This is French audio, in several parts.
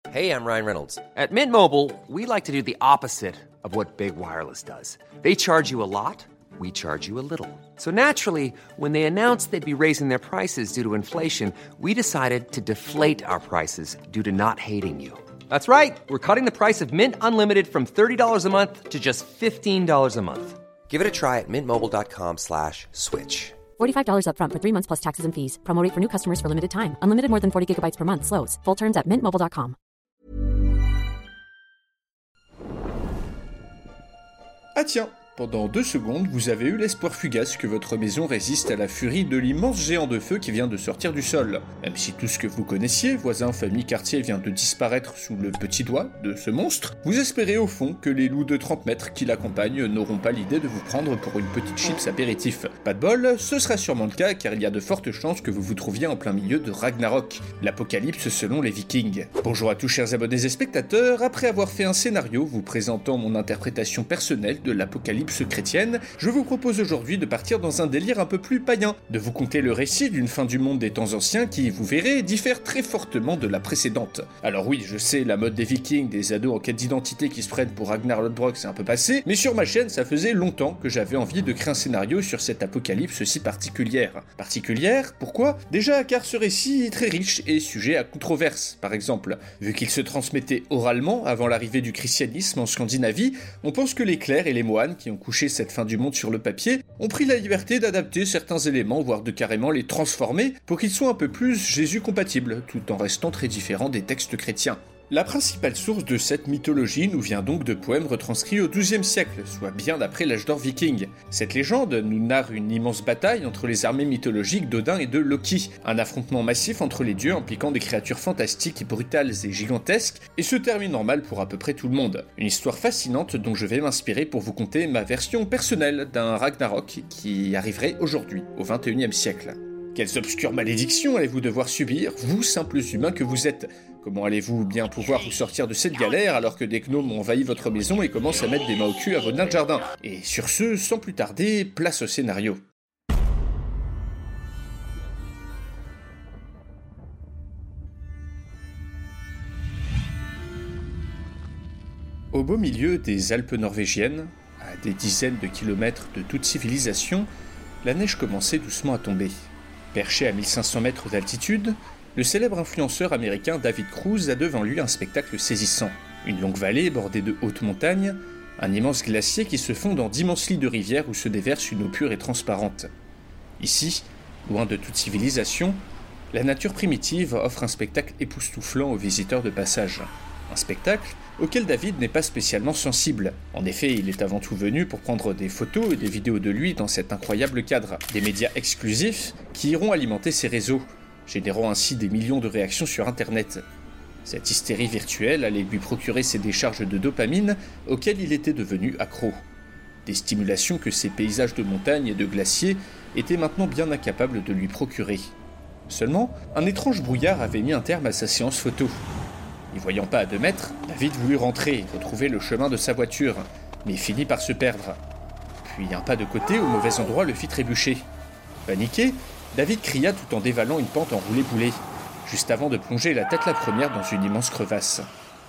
Hey, I'm Ryan Reynolds. At Mint Mobile, we like to do the opposite of what Big Wireless does. They charge you a lot, we charge you a little. So naturally, when they announced they'd be raising their prices due to inflation, we decided to deflate our prices due to not hating you. That's right. We're cutting the price of Mint Unlimited from $30 a month to just $15 a month. Give it a try at mintmobile.com/switch. $45 up front for 3 months plus taxes and fees. Promo rate for new customers for limited time. Unlimited more than 40 gigabytes per month. Slows full terms at mintmobile.com. Ah tiens, pendant 2 secondes, vous avez eu l'espoir fugace que votre maison résiste à la furie de l'immense géant de feu qui vient de sortir du sol. Même si tout ce que vous connaissiez, voisins, famille, quartier, vient de disparaître sous le petit doigt de ce monstre, vous espérez au fond que les loups de 30 mètres qui l'accompagnent n'auront pas l'idée de vous prendre pour une petite chips apéritif. Pas de bol, ce sera sûrement le cas car il y a de fortes chances que vous vous trouviez en plein milieu de Ragnarok, l'apocalypse selon les Vikings. Bonjour à tous chers abonnés et spectateurs, après avoir fait un scénario vous présentant mon interprétation personnelle de l'apocalypse chrétienne, je vous propose aujourd'hui de partir dans un délire un peu plus païen, de vous conter le récit d'une fin du monde des temps anciens qui, vous verrez, diffère très fortement de la précédente. Alors oui, je sais, la mode des Vikings, des ados en quête d'identité qui se prennent pour Ragnar Lodbrok, c'est un peu passé, mais sur ma chaîne, ça faisait longtemps que j'avais envie de créer un scénario sur cette apocalypse si particulière. Particulière, pourquoi ? Déjà car ce récit est très riche et sujet à controverse, par exemple. Vu qu'il se transmettait oralement avant l'arrivée du christianisme en Scandinavie, on pense que les clercs et les moines qui ont couché cette fin du monde sur le papier ont pris la liberté d'adapter certains éléments, voire de carrément les transformer pour qu'ils soient un peu plus Jésus compatibles, tout en restant très différents des textes chrétiens. La principale source de cette mythologie nous vient donc de poèmes retranscrits au XIIe siècle, soit bien après l'âge d'or viking. Cette légende nous narre une immense bataille entre les armées mythologiques d'Odin et de Loki, un affrontement massif entre les dieux impliquant des créatures fantastiques, brutales et gigantesques, et se termine normal pour à peu près tout le monde. Une histoire fascinante dont je vais m'inspirer pour vous conter ma version personnelle d'un Ragnarok qui arriverait aujourd'hui, au XXIe siècle. Quelles obscures malédictions allez-vous devoir subir, vous simples humains que vous êtes ? Comment allez-vous bien pouvoir vous sortir de cette galère alors que des gnomes ont envahi votre maison et commencent à mettre des mains au cul à vos nains de jardin ? Et sur ce, sans plus tarder, place au scénario. Au beau milieu des Alpes norvégiennes, à des dizaines de kilomètres de toute civilisation, la neige commençait doucement à tomber. Perché à 1500 mètres d'altitude, le célèbre influenceur américain David Cruz a devant lui un spectacle saisissant. Une longue vallée bordée de hautes montagnes, un immense glacier qui se fond dans d'immenses lits de rivières où se déverse une eau pure et transparente. Ici, loin de toute civilisation, la nature primitive offre un spectacle époustouflant aux visiteurs de passage. Un spectacle auquel David n'est pas spécialement sensible. En effet, il est avant tout venu pour prendre des photos et des vidéos de lui dans cet incroyable cadre. Des médias exclusifs qui iront alimenter ses réseaux, générant ainsi des millions de réactions sur Internet. Cette hystérie virtuelle allait lui procurer ces décharges de dopamine auxquelles il était devenu accro. Des stimulations que ces paysages de montagne et de glaciers étaient maintenant bien incapables de lui procurer. Seulement, un étrange brouillard avait mis un terme à sa séance photo. N'y voyant pas à 2 mètres, David voulut rentrer et retrouver le chemin de sa voiture, mais finit par se perdre. Puis un pas de côté au mauvais endroit le fit trébucher. Paniqué, David cria tout en dévalant une pente en roulé-boulé, juste avant de plonger la tête la première dans une immense crevasse.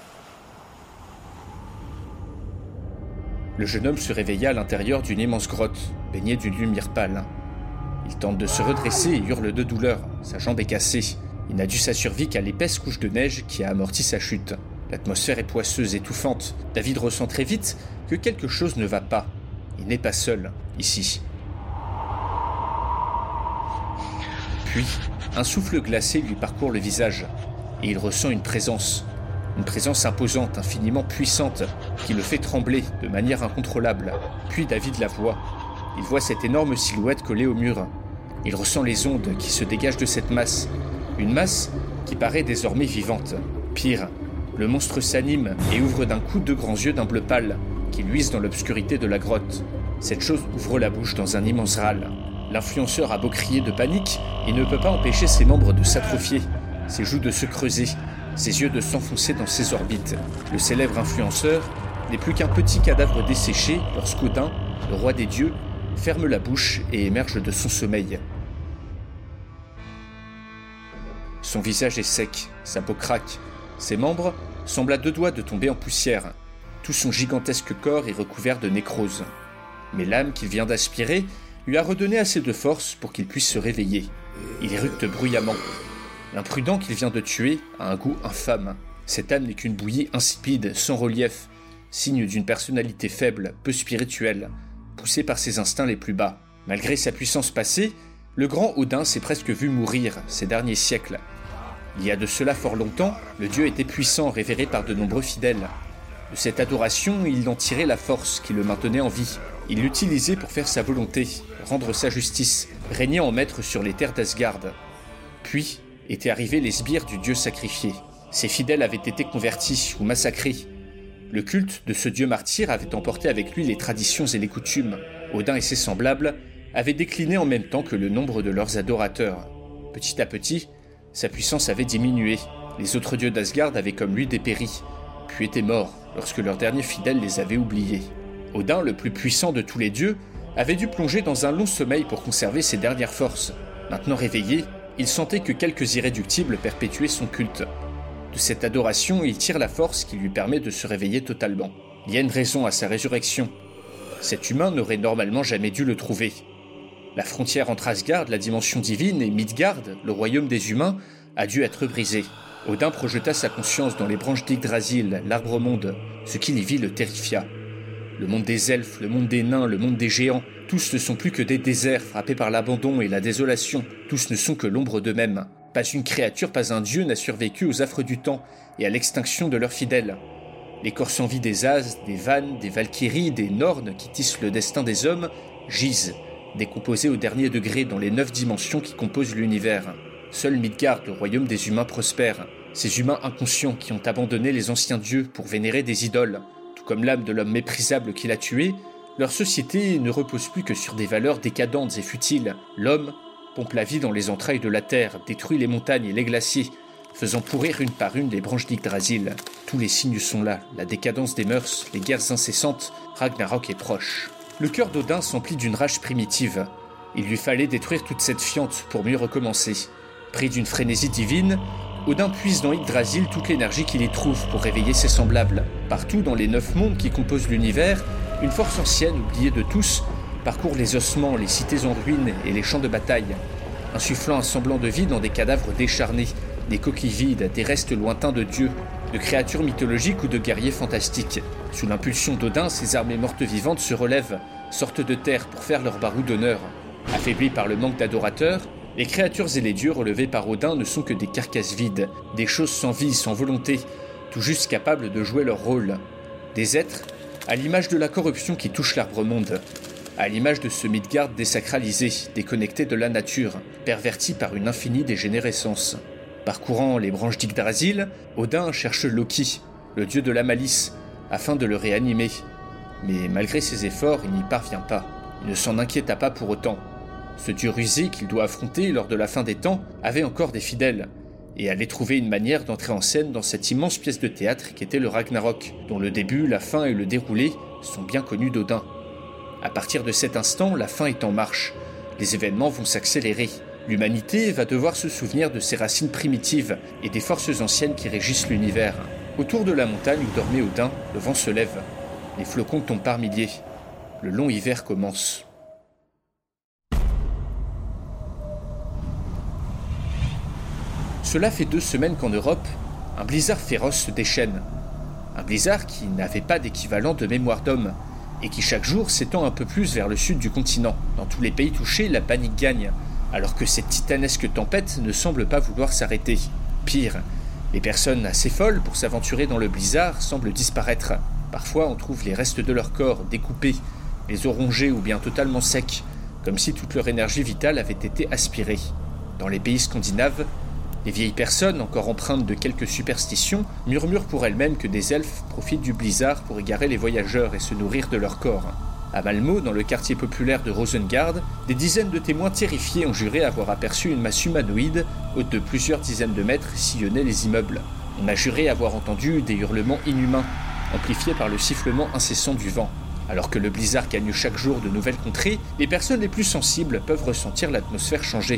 Le jeune homme se réveilla à l'intérieur d'une immense grotte, baignée d'une lumière pâle. Il tente de se redresser et hurle de douleur, sa jambe est cassée. Il n'a dû sa survie qu'à l'épaisse couche de neige qui a amorti sa chute. L'atmosphère est poisseuse, étouffante. David ressent très vite que quelque chose ne va pas. Il n'est pas seul, ici. Puis, un souffle glacé lui parcourt le visage, et il ressent une présence imposante, infiniment puissante, qui le fait trembler de manière incontrôlable. Puis David la voit. Il voit cette énorme silhouette collée au mur. Il ressent les ondes qui se dégagent de cette masse. Une masse qui paraît désormais vivante. Pire, le monstre s'anime et ouvre d'un coup 2 grands yeux d'un bleu pâle qui luisent dans l'obscurité de la grotte. Cette chose ouvre la bouche dans un immense râle. L'influenceur a beau crier de panique, il ne peut pas empêcher ses membres de s'atrophier, ses joues de se creuser, ses yeux de s'enfoncer dans ses orbites. Le célèbre influenceur n'est plus qu'un petit cadavre desséché lorsqu'Odin, le roi des dieux, ferme la bouche et émerge de son sommeil. Son visage est sec, sa peau craque, ses membres semble à deux doigts de tomber en poussière. Tout son gigantesque corps est recouvert de nécrose. Mais l'âme qu'il vient d'aspirer lui a redonné assez de force pour qu'il puisse se réveiller. Il éructe bruyamment. L'imprudent qu'il vient de tuer a un goût infâme. Cette âme n'est qu'une bouillie insipide, sans relief, signe d'une personnalité faible, peu spirituelle, poussée par ses instincts les plus bas. Malgré sa puissance passée, le grand Odin s'est presque vu mourir ces derniers siècles. Il y a de cela fort longtemps, le dieu était puissant, révéré par de nombreux fidèles. De cette adoration, il en tirait la force qui le maintenait en vie. Il l'utilisait pour faire sa volonté, rendre sa justice, régner en maître sur les terres d'Asgard. Puis étaient arrivés les sbires du dieu sacrifié. Ses fidèles avaient été convertis ou massacrés. Le culte de ce dieu martyr avait emporté avec lui les traditions et les coutumes. Odin et ses semblables avaient décliné en même temps que le nombre de leurs adorateurs. Petit à petit, sa puissance avait diminué. Les autres dieux d'Asgard avaient comme lui dépéri, puis étaient morts lorsque leurs derniers fidèles les avaient oubliés. Odin, le plus puissant de tous les dieux, avait dû plonger dans un long sommeil pour conserver ses dernières forces. Maintenant réveillé, il sentait que quelques irréductibles perpétuaient son culte. De cette adoration, il tire la force qui lui permet de se réveiller totalement. Il y a une raison à sa résurrection. Cet humain n'aurait normalement jamais dû le trouver. La frontière entre Asgard, la dimension divine, et Midgard, le royaume des humains, a dû être brisée. Odin projeta sa conscience dans les branches d'Yggdrasil, l'arbre-monde. Ce qu'il y vit le terrifia. Le monde des elfes, le monde des nains, le monde des géants, tous ne sont plus que des déserts frappés par l'abandon et la désolation. Tous ne sont que l'ombre d'eux-mêmes. Pas une créature, pas un dieu n'a survécu aux affres du temps et à l'extinction de leurs fidèles. Les corps sans vie des As, des Vannes, des Valkyries, des Nornes qui tissent le destin des hommes gisent, décomposés au dernier degré dans les 9 dimensions qui composent l'univers. Seul Midgard, le royaume des humains, prospère. Ces humains inconscients qui ont abandonné les anciens dieux pour vénérer des idoles, tout comme l'âme de l'homme méprisable qui l'a tué, leur société ne repose plus que sur des valeurs décadentes et futiles. L'homme pompe la vie dans les entrailles de la terre, détruit les montagnes et les glaciers, faisant pourrir une par une les branches d'Yggdrasil. Tous les signes sont là, la décadence des mœurs, les guerres incessantes, Ragnarok est proche. Le cœur d'Odin s'emplit d'une rage primitive. Il lui fallait détruire toute cette fiente pour mieux recommencer. Pris d'une frénésie divine, Odin puise dans Yggdrasil toute l'énergie qu'il y trouve pour réveiller ses semblables. Partout dans les 9 mondes qui composent l'univers, une force ancienne, oubliée de tous, parcourt les ossements, les cités en ruine et les champs de bataille, insufflant un semblant de vie dans des cadavres décharnés, des coquilles vides, des restes lointains de dieux, de créatures mythologiques ou de guerriers fantastiques. Sous l'impulsion d'Odin, ces armées mortes vivantes se relèvent, sortent de terre pour faire leur barou d'honneur. Affaiblis par le manque d'adorateurs, les créatures et les dieux relevés par Odin ne sont que des carcasses vides, des choses sans vie, sans volonté, tout juste capables de jouer leur rôle. Des êtres, à l'image de la corruption qui touche l'arbre-monde, à l'image de ce Midgard désacralisé, déconnecté de la nature, perverti par une infinie dégénérescence. Parcourant les branches d'Yggdrasil, Odin cherche Loki, le dieu de la malice, afin de le réanimer. Mais malgré ses efforts, il n'y parvient pas. Il ne s'en inquiéta pas pour autant. Ce dieu rusé qu'il doit affronter lors de la fin des temps avait encore des fidèles, et allait trouver une manière d'entrer en scène dans cette immense pièce de théâtre qu'était le Ragnarok, dont le début, la fin et le déroulé sont bien connus d'Odin. À partir de cet instant, la fin est en marche. Les événements vont s'accélérer. L'humanité va devoir se souvenir de ses racines primitives et des forces anciennes qui régissent l'univers. Autour de la montagne où dormait Odin, le vent se lève. Les flocons tombent par milliers. Le long hiver commence. Cela fait 2 semaines qu'en Europe, un blizzard féroce se déchaîne. Un blizzard qui n'avait pas d'équivalent de mémoire d'homme, et qui chaque jour s'étend un peu plus vers le sud du continent. Dans tous les pays touchés, la panique gagne, alors que cette titanesque tempête ne semble pas vouloir s'arrêter. Pire, les personnes assez folles pour s'aventurer dans le blizzard semblent disparaître. Parfois, on trouve les restes de leur corps découpés, les os rongés ou bien totalement secs, comme si toute leur énergie vitale avait été aspirée. Dans les pays scandinaves, les vieilles personnes, encore empreintes de quelques superstitions, murmurent pour elles-mêmes que des elfes profitent du blizzard pour égarer les voyageurs et se nourrir de leur corps. À Malmö, dans le quartier populaire de Rosengard, des dizaines de témoins terrifiés ont juré avoir aperçu une masse humanoïde, haute de plusieurs dizaines de mètres, sillonner les immeubles. On a juré avoir entendu des hurlements inhumains, amplifiés par le sifflement incessant du vent. Alors que le blizzard gagne chaque jour de nouvelles contrées, les personnes les plus sensibles peuvent ressentir l'atmosphère changer.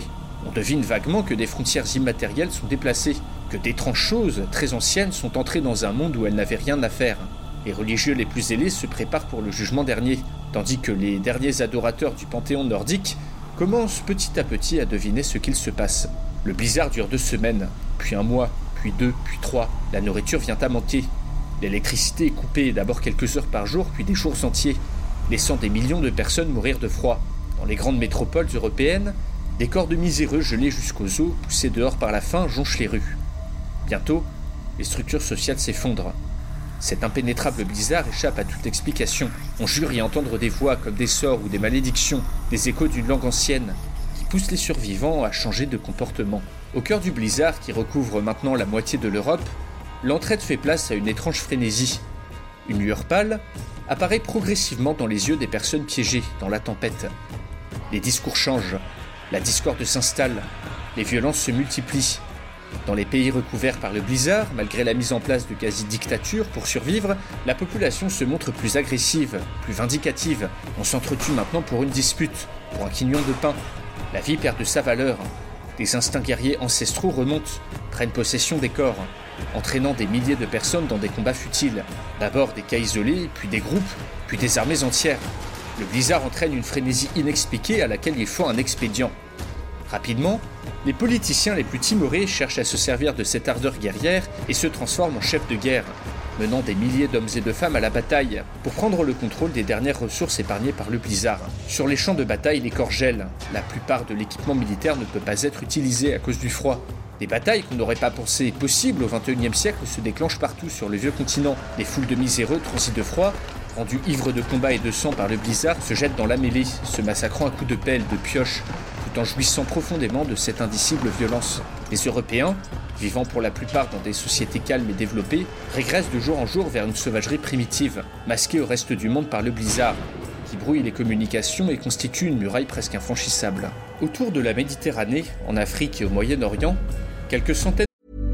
On devine vaguement que des frontières immatérielles sont déplacées, que d'étranges choses très anciennes sont entrées dans un monde où elles n'avaient rien à faire. Les religieux les plus zélés se préparent pour le jugement dernier, tandis que les derniers adorateurs du panthéon nordique commencent petit à petit à deviner ce qu'il se passe. Le blizzard dure 2 semaines, puis 1 mois, puis 2, puis 3. La nourriture vient à manquer. L'électricité est coupée d'abord quelques heures par jour, puis des jours entiers, laissant des millions de personnes mourir de froid. Dans les grandes métropoles européennes, des corps de miséreux gelés jusqu'aux os, poussés dehors par la faim, jonchent les rues. Bientôt, les structures sociales s'effondrent. Cet impénétrable blizzard échappe à toute explication. On jure y entendre des voix comme des sorts ou des malédictions, des échos d'une langue ancienne, qui poussent les survivants à changer de comportement. Au cœur du blizzard, qui recouvre maintenant la moitié de l'Europe, l'entraide fait place à une étrange frénésie. Une lueur pâle apparaît progressivement dans les yeux des personnes piégées dans la tempête. Les discours changent, la discorde s'installe, les violences se multiplient. Dans les pays recouverts par le blizzard, malgré la mise en place de quasi-dictatures pour survivre, la population se montre plus agressive, plus vindicative. On s'entretue maintenant pour une dispute, pour un quignon de pain. La vie perd de sa valeur. Des instincts guerriers ancestraux remontent, prennent possession des corps, entraînant des milliers de personnes dans des combats futiles. D'abord des cas isolés, puis des groupes, puis des armées entières. Le blizzard entraîne une frénésie inexpliquée à laquelle il faut un expédient. Rapidement, les politiciens les plus timorés cherchent à se servir de cette ardeur guerrière et se transforment en chefs de guerre, menant des milliers d'hommes et de femmes à la bataille pour prendre le contrôle des dernières ressources épargnées par le blizzard. Sur les champs de bataille, les corps gèlent. La plupart de l'équipement militaire ne peut pas être utilisé à cause du froid. Des batailles qu'on n'aurait pas pensé possibles au XXIe siècle se déclenchent partout sur le vieux continent. Des foules de miséreux transis de froid, rendus ivres de combat et de sang par le blizzard, se jettent dans la mêlée, se massacrant à coups de pelle, de pioche, tout en jouissant profondément de cette indicible violence. Les Européens, vivant pour la plupart dans des sociétés calmes et développées, régressent de jour en jour vers une sauvagerie primitive, masquée au reste du monde par le blizzard, qui brouille les communications et constitue une muraille presque infranchissable. Autour de la Méditerranée, en Afrique et au Moyen-Orient, quelques centaines.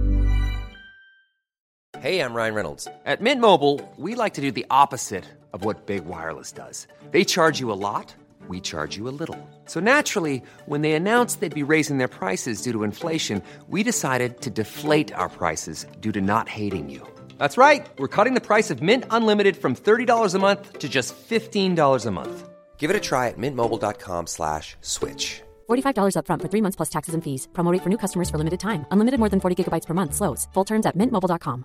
Hey, I'm Ryan Reynolds. At Mint Mobile, we like to do the opposite of what Big Wireless does. They charge you a lot, we charge you a little. So naturally, when they announced they'd be raising their prices due to inflation, we decided to deflate our prices due to not hating you. That's right. We're cutting the price of Mint Unlimited from $30 a month to just $15 a month. Give it a try at mintmobile.com/switch. $45 up front for 3 months plus taxes and fees. Promo rate for new customers for limited time. Unlimited more than 40 gigabytes per month slows. Full terms at mintmobile.com.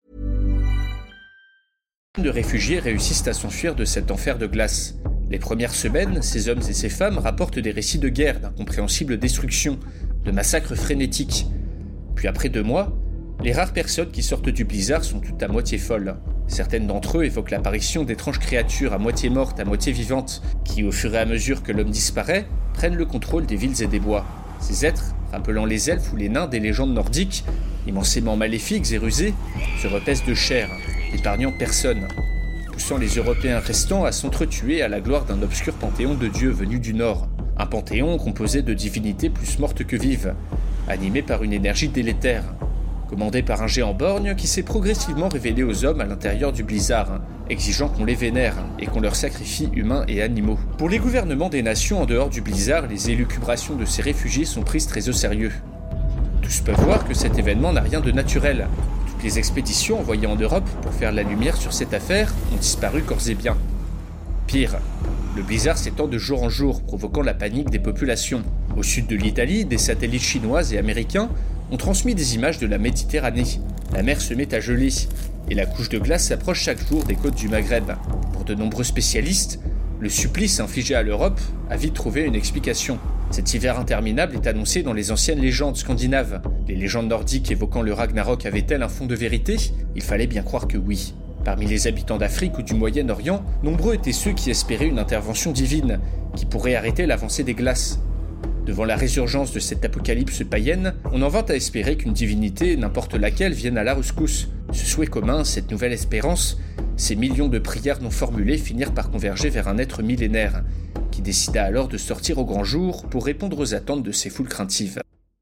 De réfugiés réussissent à s'enfuir de cet enfer de glace. Les premières semaines, ces hommes et ces femmes rapportent des récits de guerre, d'incompréhensibles destructions, de massacres frénétiques. Puis après 2 mois, les rares personnes qui sortent du blizzard sont toutes à moitié folles. Certaines d'entre eux évoquent l'apparition d'étranges créatures à moitié mortes, à moitié vivantes, qui, au fur et à mesure que l'homme disparaît, prennent le contrôle des villes et des bois. Ces êtres, rappelant les elfes ou les nains des légendes nordiques, immensément maléfiques et rusés, se repaissent de chair, épargnant personne, poussant les Européens restants à s'entretuer à la gloire d'un obscur panthéon de dieux venus du Nord. Un panthéon composé de divinités plus mortes que vives, animé par une énergie délétère, commandé par un géant borgne qui s'est progressivement révélé aux hommes à l'intérieur du blizzard, exigeant qu'on les vénère et qu'on leur sacrifie humains et animaux. Pour les gouvernements des nations en dehors du blizzard, les élucubrations de ces réfugiés sont prises très au sérieux. Tous peuvent voir que cet événement n'a rien de naturel. Toutes les expéditions envoyées en Europe pour faire la lumière sur cette affaire ont disparu corps et biens. Pire, le blizzard s'étend de jour en jour, provoquant la panique des populations. Au sud de l'Italie, des satellites chinois et américains ont transmis des images de la Méditerranée. La mer se met à geler et la couche de glace s'approche chaque jour des côtes du Maghreb. Pour de nombreux spécialistes, le supplice infligé à l'Europe a vite trouvé une explication. Cet hiver interminable est annoncé dans les anciennes légendes scandinaves. Les légendes nordiques évoquant le Ragnarok avaient-elles un fond de vérité ? Il fallait bien croire que oui. Parmi les habitants d'Afrique ou du Moyen-Orient, nombreux étaient ceux qui espéraient une intervention divine, qui pourrait arrêter l'avancée des glaces. Devant la résurgence de cette apocalypse païenne, on en vint à espérer qu'une divinité, n'importe laquelle, vienne à la rescousse. Ce souhait commun, cette nouvelle espérance, ces millions de prières non formulées finirent par converger vers un être millénaire, qui décida alors de sortir au grand jour pour répondre aux attentes de ces foules craintives.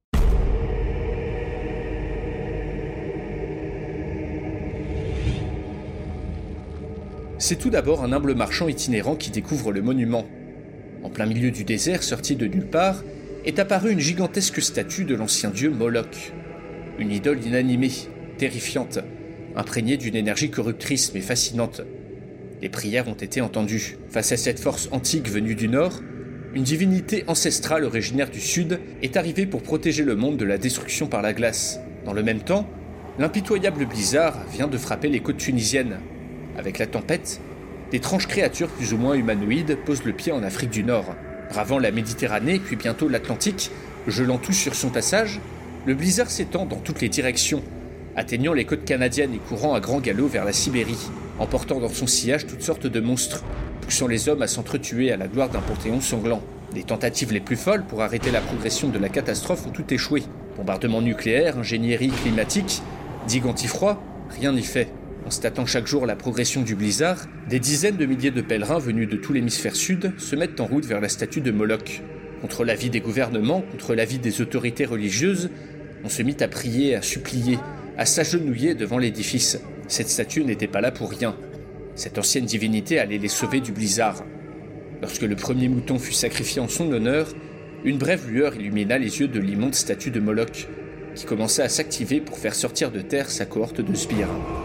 C'est tout d'abord un humble marchand itinérant qui découvre le monument. En plein milieu du désert, sorti de nulle part, est apparue une gigantesque statue de l'ancien dieu Moloch. Une idole inanimée, terrifiante, imprégnée d'une énergie corruptrice mais fascinante. Les prières ont été entendues. Face à cette force antique venue du nord, une divinité ancestrale originaire du sud est arrivée pour protéger le monde de la destruction par la glace. Dans le même temps, l'impitoyable blizzard vient de frapper les côtes tunisiennes. Avec la tempête, d'étranges créatures plus ou moins humanoïdes posent le pied en Afrique du Nord. Bravant la Méditerranée puis bientôt l'Atlantique, gelant tout sur son passage, le blizzard s'étend dans toutes les directions, atteignant les côtes canadiennes et courant à grand galop vers la Sibérie, emportant dans son sillage toutes sortes de monstres, poussant les hommes à s'entretuer à la gloire d'un panthéon sanglant. Les tentatives les plus folles pour arrêter la progression de la catastrophe ont toutes échoué. Bombardements nucléaires, ingénierie climatique, digues anti-froid, rien n'y fait. Constatant chaque jour la progression du blizzard, des dizaines de milliers de pèlerins venus de tout l'hémisphère sud se mettent en route vers la statue de Moloch. Contre l'avis des gouvernements, contre l'avis des autorités religieuses, on se mit à prier, à supplier, à s'agenouiller devant l'édifice. Cette statue n'était pas là pour rien. Cette ancienne divinité allait les sauver du blizzard. Lorsque le premier mouton fut sacrifié en son honneur, une brève lueur illumina les yeux de l'immonde statue de Moloch, qui commença à s'activer pour faire sortir de terre sa cohorte de sbires.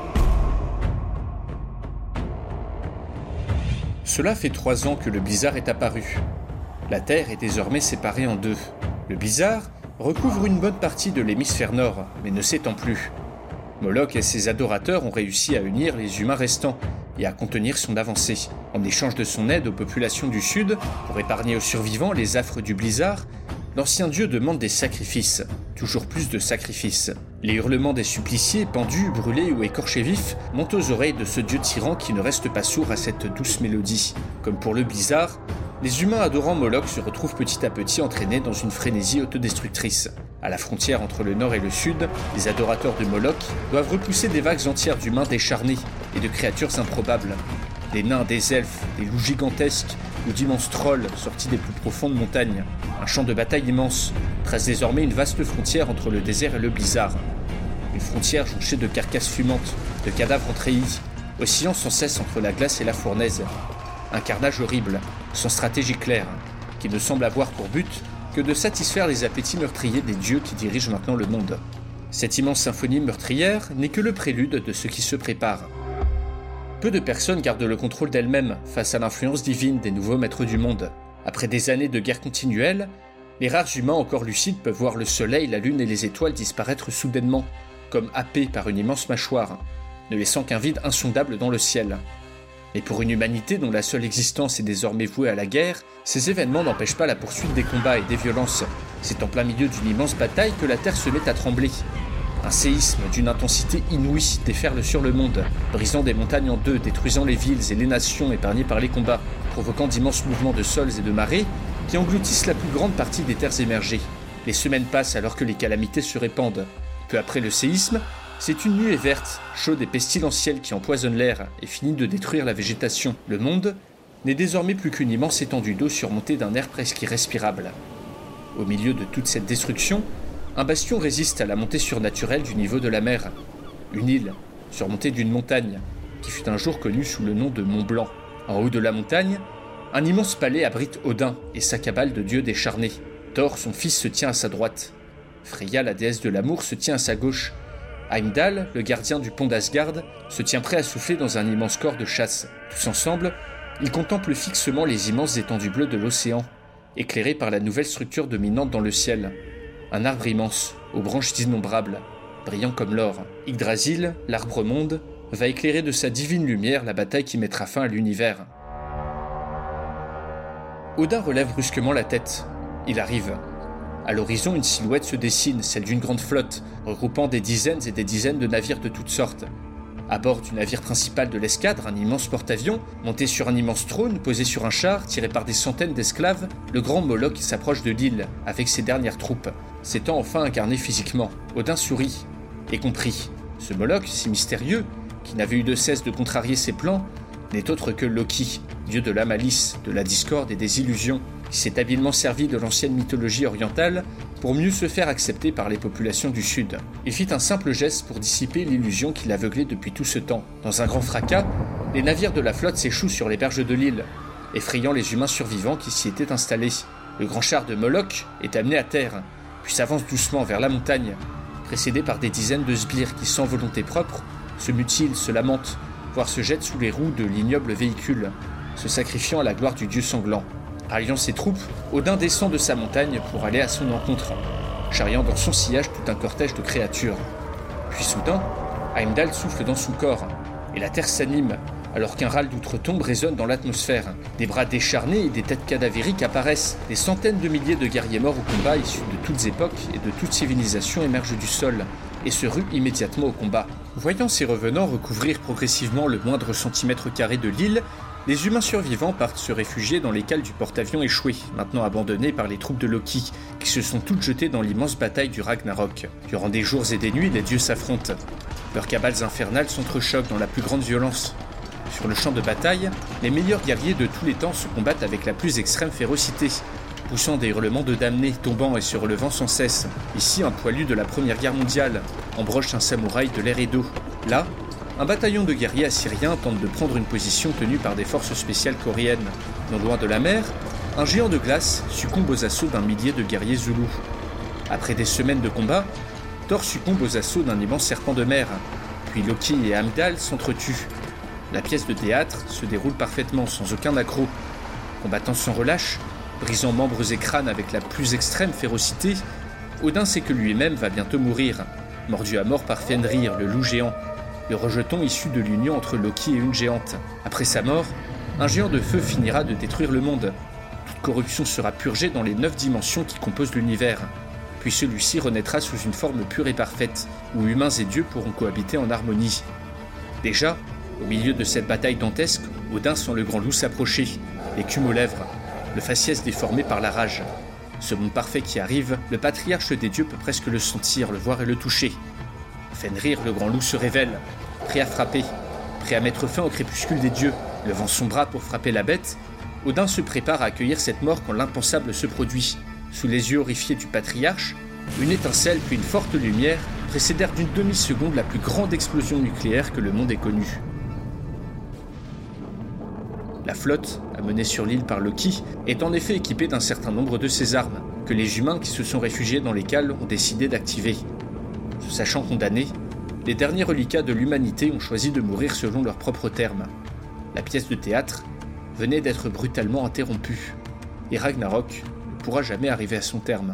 Cela fait 3 ans que le blizzard est apparu. La Terre est désormais séparée en deux. Le blizzard recouvre une bonne partie de l'hémisphère nord, mais ne s'étend plus. Moloch et ses adorateurs ont réussi à unir les humains restants et à contenir son avancée. En échange de son aide aux populations du sud, pour épargner aux survivants les affres du blizzard, l'ancien dieu demande des sacrifices, toujours plus de sacrifices. Les hurlements des suppliciés, pendus, brûlés ou écorchés vifs, montent aux oreilles de ce dieu tyran qui ne reste pas sourd à cette douce mélodie. Comme pour le blizzard, les humains adorant Moloch se retrouvent petit à petit entraînés dans une frénésie autodestructrice. À la frontière entre le nord et le sud, les adorateurs de Moloch doivent repousser des vagues entières d'humains décharnés et de créatures improbables. Des nains, des elfes, des loups gigantesques ou d'immenses trolls sortis des plus profondes montagnes. Un champ de bataille immense trace désormais une vaste frontière entre le désert et le blizzard. Une frontière jonchée de carcasses fumantes, de cadavres entreillis, oscillant sans cesse entre la glace et la fournaise. Un carnage horrible, sans stratégie claire, qui ne semble avoir pour but que de satisfaire les appétits meurtriers des dieux qui dirigent maintenant le monde. Cette immense symphonie meurtrière n'est que le prélude de ce qui se prépare. Peu de personnes gardent le contrôle d'elles-mêmes face à l'influence divine des nouveaux maîtres du monde. Après des années de guerre continuelle, les rares humains encore lucides peuvent voir le soleil, la lune et les étoiles disparaître soudainement, comme happés par une immense mâchoire, ne laissant qu'un vide insondable dans le ciel. Mais pour une humanité dont la seule existence est désormais vouée à la guerre, ces événements n'empêchent pas la poursuite des combats et des violences. C'est en plein milieu d'une immense bataille que la Terre se met à trembler. Un séisme d'une intensité inouïe déferle sur le monde, brisant des montagnes en deux, détruisant les villes et les nations épargnées par les combats, provoquant d'immenses mouvements de sols et de marées qui engloutissent la plus grande partie des terres émergées. Les semaines passent alors que les calamités se répandent. Peu après le séisme, c'est une nuée verte, chaude et pestilentielle qui empoisonne l'air et finit de détruire la végétation. Le monde n'est désormais plus qu'une immense étendue d'eau surmontée d'un air presque irrespirable. Au milieu de toute cette destruction, un bastion résiste à la montée surnaturelle du niveau de la mer. Une île, surmontée d'une montagne, qui fut un jour connue sous le nom de Mont Blanc. En haut de la montagne, un immense palais abrite Odin et sa cabale de dieux décharnés. Thor, son fils, se tient à sa droite. Freya, la déesse de l'amour, se tient à sa gauche. Heimdall, le gardien du pont d'Asgard, se tient prêt à souffler dans un immense corps de chasse. Tous ensemble, ils contemplent fixement les immenses étendues bleues de l'océan, éclairées par la nouvelle structure dominante dans le ciel. Un arbre immense, aux branches innombrables, brillant comme l'or. Yggdrasil, l'arbre-monde, va éclairer de sa divine lumière la bataille qui mettra fin à l'univers. Odin relève brusquement la tête. Il arrive. À l'horizon, une silhouette se dessine, celle d'une grande flotte, regroupant des dizaines et des dizaines de navires de toutes sortes. À bord du navire principal de l'escadre, un immense porte-avions, monté sur un immense trône, posé sur un char, tiré par des centaines d'esclaves, le grand Moloch s'approche de l'île, avec ses dernières troupes, s'étant enfin incarné physiquement. Odin sourit, et comprit. Ce Moloch, si mystérieux, qui n'avait eu de cesse de contrarier ses plans, n'est autre que Loki, dieu de la malice, de la discorde et des illusions, qui s'est habilement servi de l'ancienne mythologie orientale pour mieux se faire accepter par les populations du Sud. Il fit un simple geste pour dissiper l'illusion qui l'aveuglait depuis tout ce temps. Dans un grand fracas, les navires de la flotte s'échouent sur les berges de l'île, effrayant les humains survivants qui s'y étaient installés. Le grand char de Moloch est amené à terre, puis s'avance doucement vers la montagne, précédé par des dizaines de sbires qui, sans volonté propre, se mutilent, se lamentent, voire se jettent sous les roues de l'ignoble véhicule, se sacrifiant à la gloire du dieu sanglant. Ralliant ses troupes, Odin descend de sa montagne pour aller à son encontre, charriant dans son sillage tout un cortège de créatures. Puis soudain, Heimdall souffle dans son corps, et la terre s'anime, alors qu'un râle d'outre-tombe résonne dans l'atmosphère. Des bras décharnés et des têtes cadavériques apparaissent. Des centaines de milliers de guerriers morts au combat, issus de toutes époques et de toute civilisation, émergent du sol et se ruent immédiatement au combat. Voyant ces revenants recouvrir progressivement le moindre centimètre carré de l'île, les humains survivants partent se réfugier dans les cales du porte-avions échoué, maintenant abandonné par les troupes de Loki, qui se sont toutes jetées dans l'immense bataille du Ragnarok. Durant des jours et des nuits, les dieux s'affrontent. Leurs cabales infernales s'entrechoquent dans la plus grande violence. Sur le champ de bataille, les meilleurs guerriers de tous les temps se combattent avec la plus extrême férocité, poussant des hurlements de damnés, tombant et se relevant sans cesse. Ici, un poilu de la Première Guerre mondiale embroche un samouraï de l'ère Edo. Là, un bataillon de guerriers assyriens tente de prendre une position tenue par des forces spéciales coréennes. Non loin de la mer, un géant de glace succombe aux assauts d'un millier de guerriers zoulous. Après des semaines de combat, Thor succombe aux assauts d'un immense serpent de mer. Puis Loki et Heimdall s'entretuent. La pièce de théâtre se déroule parfaitement, sans aucun accroc. Combattant sans relâche, brisant membres et crânes avec la plus extrême férocité, Odin sait que lui-même va bientôt mourir, mordu à mort par Fenrir, le loup géant, le rejeton issu de l'union entre Loki et une géante. Après sa mort, un géant de feu finira de détruire le monde. Toute corruption sera purgée dans les 9 dimensions qui composent l'univers. Puis celui-ci renaîtra sous une forme pure et parfaite, où humains et dieux pourront cohabiter en harmonie. Déjà, au milieu de cette bataille dantesque, Odin sent le grand loup s'approcher, l'écume aux lèvres, le faciès déformé par la rage. Ce monde parfait qui arrive, le patriarche des dieux peut presque le sentir, le voir et le toucher. Fenrir, le grand loup, se révèle, prêt à frapper, prêt à mettre fin au crépuscule des dieux. Levant son bras pour frapper la bête, Odin se prépare à accueillir cette mort quand l'impensable se produit. Sous les yeux horrifiés du patriarche, une étincelle puis une forte lumière précédèrent d'une demi-seconde la plus grande explosion nucléaire que le monde ait connue. La flotte, amenée sur l'île par Loki, est en effet équipée d'un certain nombre de ces armes, que les humains qui se sont réfugiés dans les cales ont décidé d'activer. Se sachant condamnés, les derniers reliquats de l'humanité ont choisi de mourir selon leurs propres termes. La pièce de théâtre venait d'être brutalement interrompue, et Ragnarok ne pourra jamais arriver à son terme.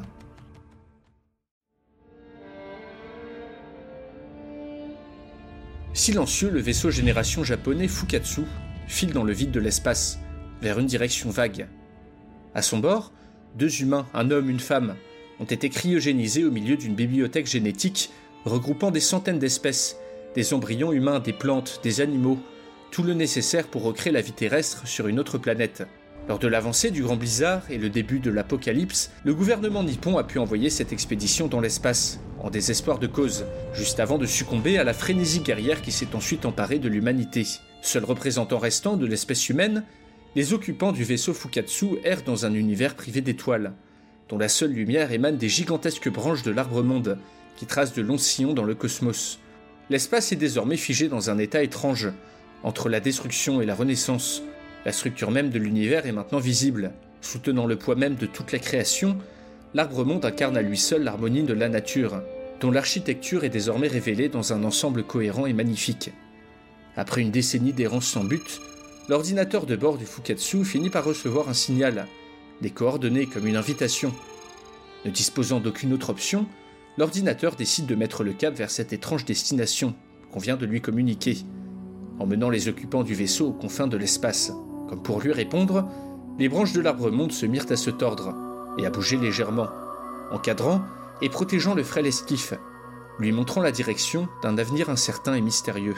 Silencieux, le vaisseau génération japonais Fukatsu file dans le vide de l'espace, vers une direction vague. À son bord, 2 humains, un homme, une femme, ont été cryogénisés au milieu d'une bibliothèque génétique regroupant des centaines d'espèces, des embryons humains, des plantes, des animaux, tout le nécessaire pour recréer la vie terrestre sur une autre planète. Lors de l'avancée du Grand Blizzard et le début de l'apocalypse, le gouvernement nippon a pu envoyer cette expédition dans l'espace, en désespoir de cause, juste avant de succomber à la frénésie guerrière qui s'est ensuite emparée de l'humanité. Seul représentant restant de l'espèce humaine, les occupants du vaisseau Fukatsu errent dans un univers privé d'étoiles, dont la seule lumière émane des gigantesques branches de l'arbre-monde, qui tracent de longs sillons dans le cosmos. L'espace est désormais figé dans un état étrange, entre la destruction et la renaissance. La structure même de l'univers est maintenant visible. Soutenant le poids même de toute la création, l'arbre-monde incarne à lui seul l'harmonie de la nature, dont l'architecture est désormais révélée dans un ensemble cohérent et magnifique. Après une décennie d'errance sans but, l'ordinateur de bord du Fukatsu finit par recevoir un signal, des coordonnées comme une invitation. Ne disposant d'aucune autre option, l'ordinateur décide de mettre le cap vers cette étrange destination qu'on vient de lui communiquer, emmenant les occupants du vaisseau aux confins de l'espace. Comme pour lui répondre, les branches de l'arbre-monde se mirent à se tordre et à bouger légèrement, encadrant et protégeant le frêle esquif, lui montrant la direction d'un avenir incertain et mystérieux.